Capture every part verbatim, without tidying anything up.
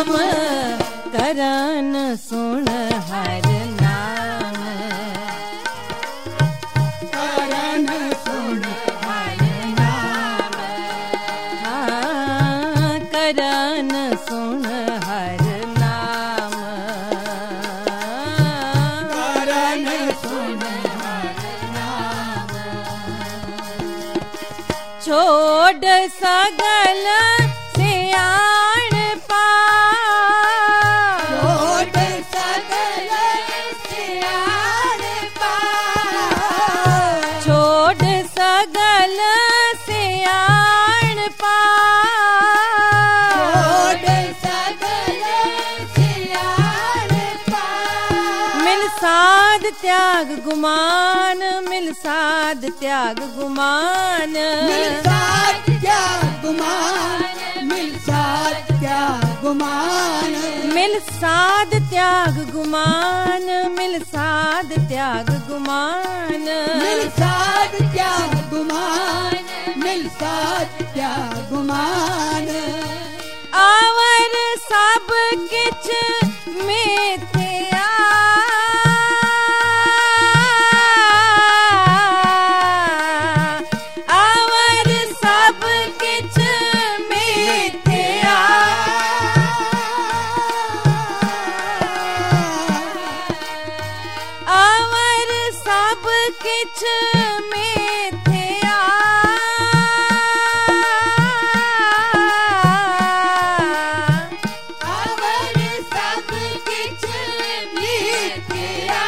नाम करन सुन हर नाम करन सुन हर नाम हाँ करन सुन हर नाम करन सुन हर नाम छोड़ सगल सियाण पा छोड़ सकल सियाण पा छोड़ सगल सियाण पा छोड़ सकल सियाण पा मिल साध त्याग गुमान मिल साध त्याग गुमान मिल साथ क्या गुमान मिल साथ क्या गुमान मिल साध त्याग गुमान मिल साध त्याग गुमान मिल साथ क्या गुमान मिल साथ क्या गुमान आवर सब किछ मिथ्या आवर सब किछ मिथ्या आवर सब किछ मिथ्या अवर सब किछ मिथ्या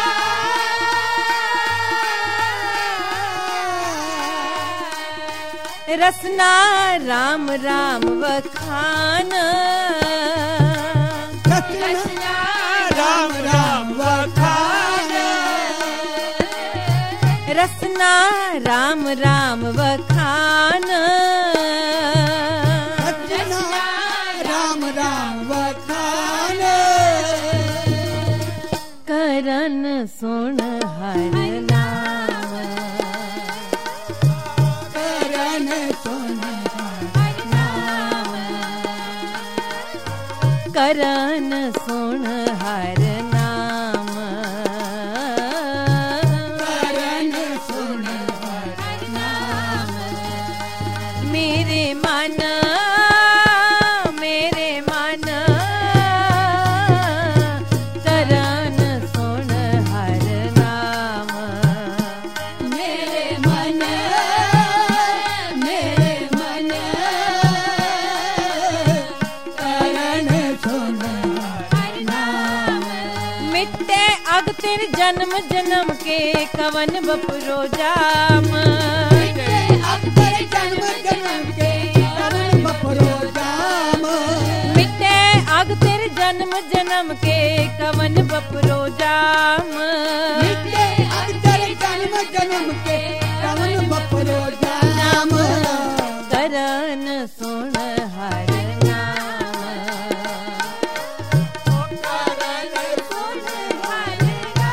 रसना राम राम वखान रचना राम राम वखान रसना राम राम वखान रचना राम राम वखान करन सुन हर नाम करन सुन हर नाम करन सुन हर नाम करन सुन हर नाम मेरे मन मेरे मन करन सुन हर नाम मेरे मन मेरे मन करन सुन हर नाम मिटे अग तेरे जन्म जन्म के कवन बपरो जाम अक्बर जन्म जन्म के कवन बपरो जाम मिटे अग तेरे जन्म जन्म के कवन बपरो जाम मिटे अक्बर जन्म जन्म के कवन बपरो जाम करन सुन हर नाम करन सुन हर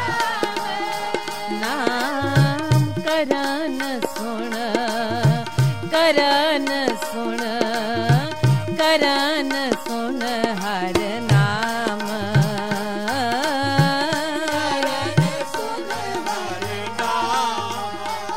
नाम करन सुन करन सुन करन सुन हर नाम सुन हर नाम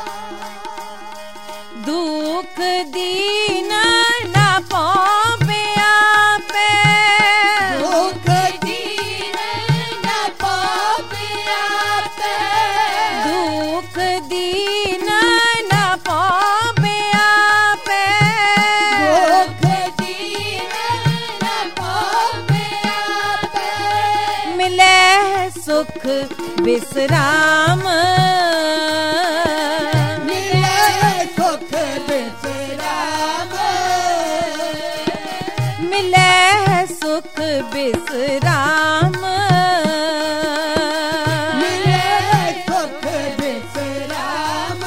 दुख दीन ना पावे आपे दुख दीन न पापे आपे दुख दीन ना पावे आपे दुख दीन न पापे आपे मिले सुख विश्राम मिले सुख विश्राम मिले सुख विश्राम मिले सुख विश्राम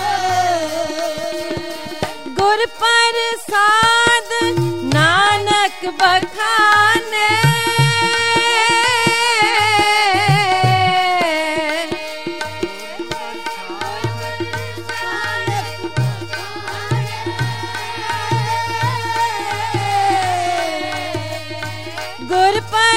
गुर प्रसाद नानक बखाने गुर पर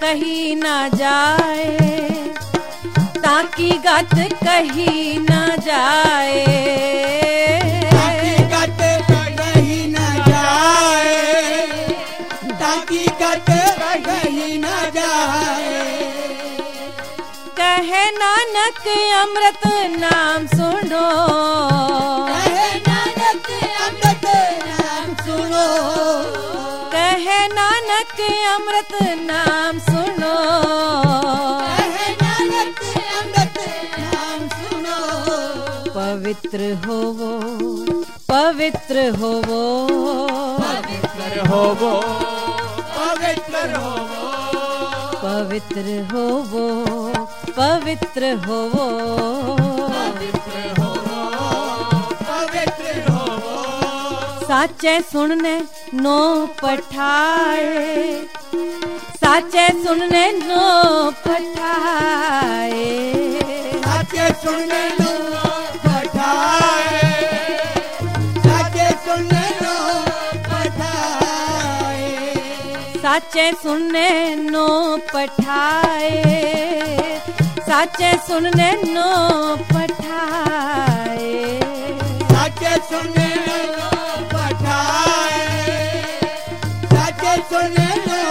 कही ना जाए, ताकि गत कही ना जाए, ताकि गत कही ना जाए, ताकि गत कही ना जाए। कहे नानक अमृत नाम सुनो, कहे नानक अमृत नाम सुनो, कहे नानक अमृत नाम सुनो, कहे नानक अमृत नाम सुनो। पवित्र होवो, पवित्र होवो, पवित्र होवो, पवित्र होवो, पवित्र होवो, पवित्र होवो, पवित्र होवो, पवित्र होवो। साचे सुनने नो पठाए, साचे सुनने नो पठाए, साचे सुनने नो पठाए, साचे सुनने नो पठाए, साचे सुनने नो पठाए, साचे सुनने नो पठाए, साचे सुनने नो पठाए, साचे सुनने नो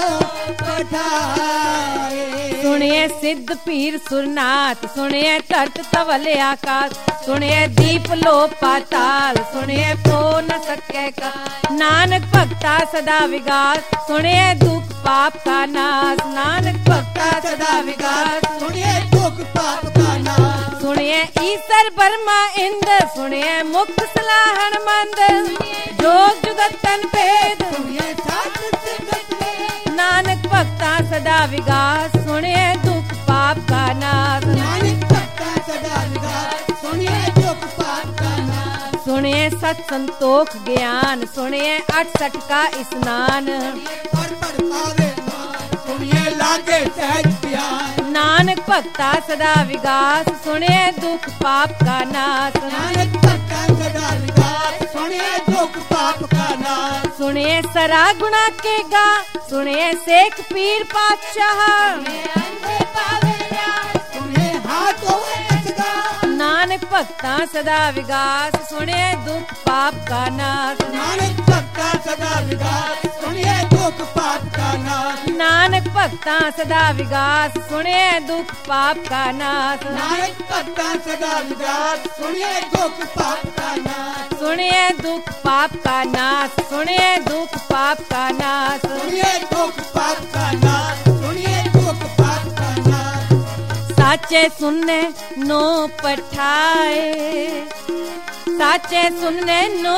पठाए। सुनिए सिद्ध पीर सुरनाथ, सुनिए तरत तवल आकाश, सुनिए दीप लो पाताल, सुनिए तो न सके का नानक भक्ता सदा विगास, सुनिए दुख पाप का नाश, नानक भक्ता सदा विगास, सुनिए दुख पाप का नाश, सुनिए ईश्वर ब्रह्मा इंद्र, सुनिए मुक्त सलाहन मंद, जोग जुगत तन भेद, सुनिए शास्त्र सिद्ध वेद, नानक भक्ता सदा विगास, सुनिए दुख पाप का नाश, नानक भक्ता सदा विगास, सुनिए दुख पाप का नाश, सुनिए सत संतोख ज्ञान, सुनिए अठसठ का स्नान, पर पर पावे मान, सुनिए लागे सहज प्यार, नानक भक्ता सदा विगास, सुनिए दुख पाप का नाश, नानक भक्ता सदा विगास, सुनिए दुख पाप का नाश, सुनिए सरा गुणा के गा, सुनिए शेख पीर पातशाह, अंधे पावे न्याय, सुनिए हाथों असगा, नानक भक्ता सदा विगास, सुनिए दुख पाप का नाश, नानक भक्ता सदा विगास, सुनिए दुख पाप का नाश, नानक भक्ता सदा विगास, सुनिए दुख पाप का नाश, नानक भक्ता सदा विगास, सुनिए दुख पाप का नाश, सुनिए दुख पाप का नाश, सुनिए दुख पाप का नाश, सुनिए दुख पाप का नाश, सुनिए दुख पाप का नाश। साचे सुनने नो पठाए, साचे सुनने नो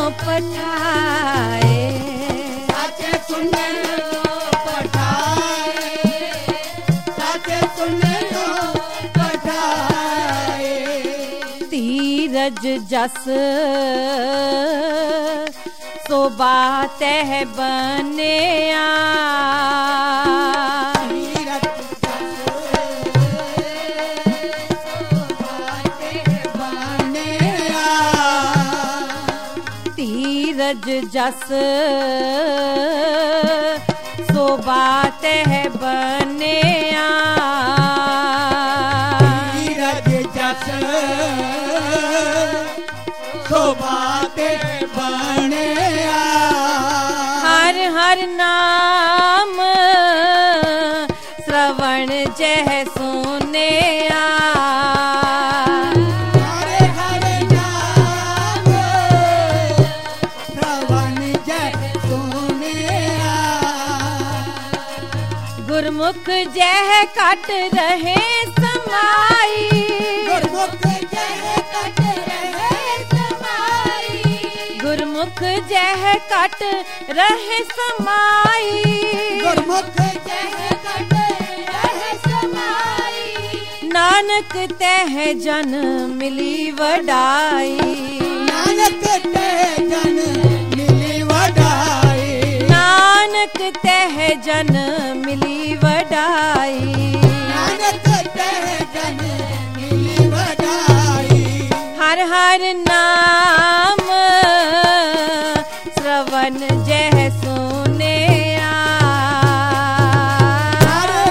पठाए, साचे सुनने नो पठाए, साचे सुनने नो पठाए, धीरज जस सो बात है बनिया, तीरथ जस सो बात है बनिया, धीरज जस तीरथ जस सो बात है बनिया, हर हर नाम श्रवण जह सुनिया, हरे हरे नाम श्रवण जय सुनिया, गुरमुख जह कट रहे समाई, गुरमुख जय कट रहे समाई, गुरमुख जह कट रहे समाई, गुरमुख जय कट रहे समाई, नानक तह जन मिली वडाई, नानक तह जन मिली वडाई, नानक तह जन मिली वडाई, नानक तह जन मिली वडाई, हर हर नाम श्रवण जह सुनिया, हरे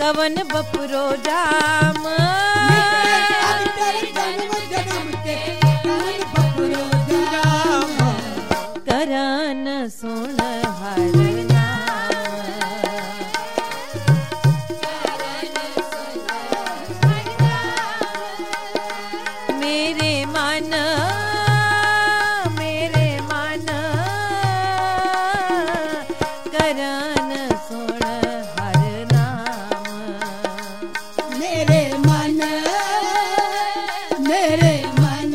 कवन बपुरो जाम जन्म जन्म के कवन बपुरो जाम करन सुन हर मेरे मन मेरे मन करन सुन हर नाम मेरे मन मेरे मन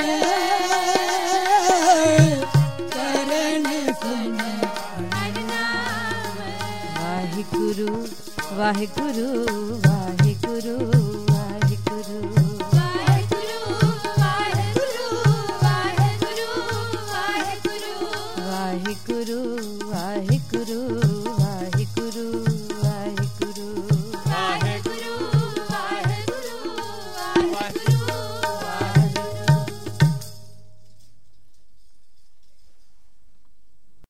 करन सुन हर नाम वाहिगुरु वाहिगुरु वाहिगुरु वाहिगुरु